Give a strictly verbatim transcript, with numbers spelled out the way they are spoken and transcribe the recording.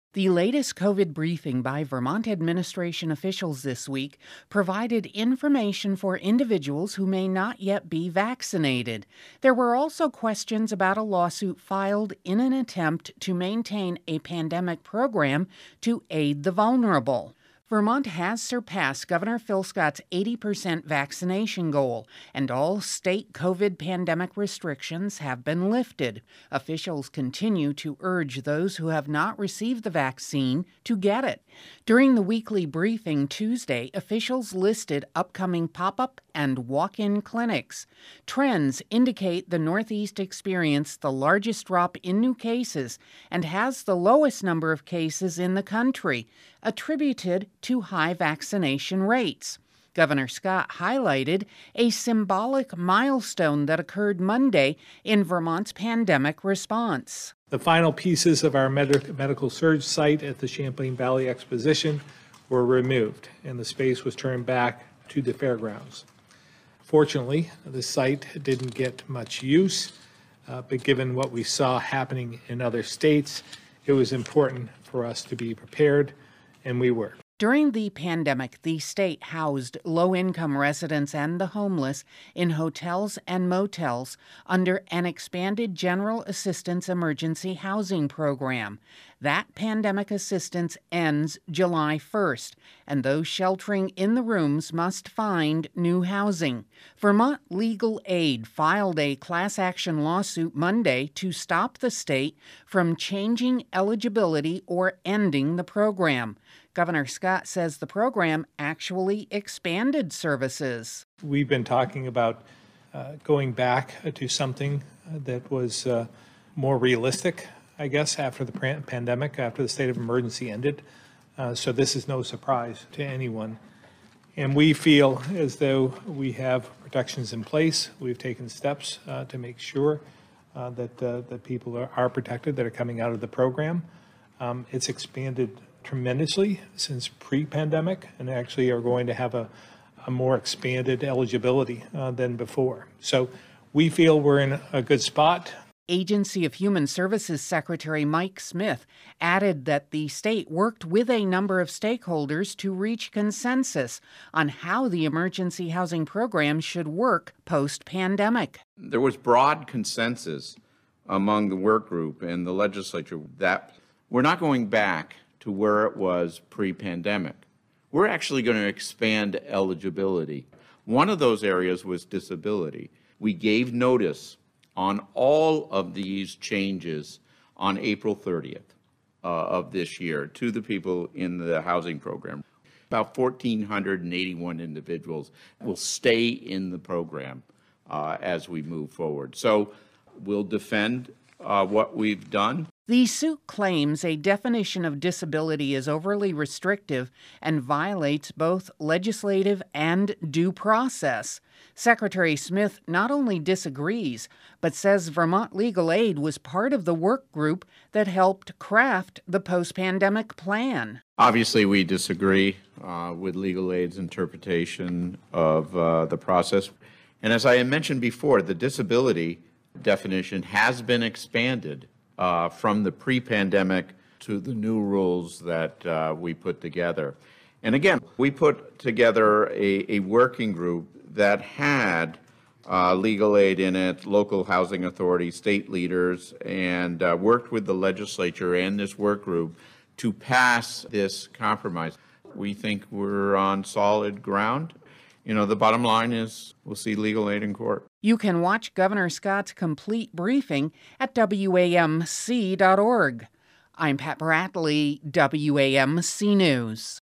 The latest COVID briefing by Vermont administration officials this week provided information for individuals who may not yet be vaccinated. There were also questions about a lawsuit filed in an attempt to maintain a pandemic program to aid the vulnerable. Vermont has surpassed Governor Phil Scott's eighty percent vaccination goal, and all state COVID pandemic restrictions have been lifted. Officials continue to urge those who have not received the vaccine to get it. During the weekly briefing Tuesday, officials listed upcoming pop-up and walk-in clinics. Trends indicate the Northeast experienced the largest drop in new cases and has the lowest number of cases in the country, attributed to high vaccination rates. Governor Scott highlighted a symbolic milestone that occurred Monday in Vermont's pandemic response. The final pieces of our med- medical surge site at the Champlain Valley Exposition were removed, and the space was turned back to the fairgrounds. Fortunately, the site didn't get much use, uh, but given what we saw happening in other states, it was important for us to be prepared, and we were. During the pandemic, the state housed low-income residents and the homeless in hotels and motels under an expanded General Assistance Emergency Housing Program. That pandemic assistance ends July first, and those sheltering in the rooms must find new housing. Vermont Legal Aid filed a class action lawsuit Monday to stop the state from changing eligibility or ending the program. Governor Scott says the program actually expanded services. We've been talking about uh, going back to something that was uh, more realistic, I guess, after the pandemic, after the state of emergency ended. Uh, so this is no surprise to anyone. And we feel as though we have protections in place. We've taken steps uh, to make sure uh, that, uh, that people are, are protected that are coming out of the program. Um, it's expanded tremendously since pre-pandemic, and actually are going to have a, a more expanded eligibility uh, than before. So we feel we're in a good spot. Agency of Human Services Secretary Mike Smith added that the state worked with a number of stakeholders to reach consensus on how the emergency housing program should work post-pandemic. There was broad consensus among the work group and the legislature that we're not going back to where it was pre-pandemic. We're actually going to expand eligibility. One of those areas was disability. We gave notice on all of these changes on April thirtieth uh, of this year to the people in the housing program. About one thousand four hundred eighty-one individuals will stay in the program uh, as we move forward. So we'll defend uh, what we've done. The suit claims a definition of disability is overly restrictive and violates both legislative and due process. Secretary Smith not only disagrees, but says Vermont Legal Aid was part of the work group that helped craft the post-pandemic plan. Obviously, we disagree uh, with Legal Aid's interpretation of uh, the process. And as I mentioned before, the disability definition has been expanded Uh, from the pre-pandemic to the new rules that uh, we put together. And again, we put together a, a working group that had uh, legal aid in it, local housing authorities, state leaders, and uh, worked with the legislature and this work group to pass this compromise. We think we're on solid ground. You know, the bottom line is we'll see legal aid in court. You can watch Governor Scott's complete briefing at W A M C dot org. I'm Pat Bradley, W A M C News.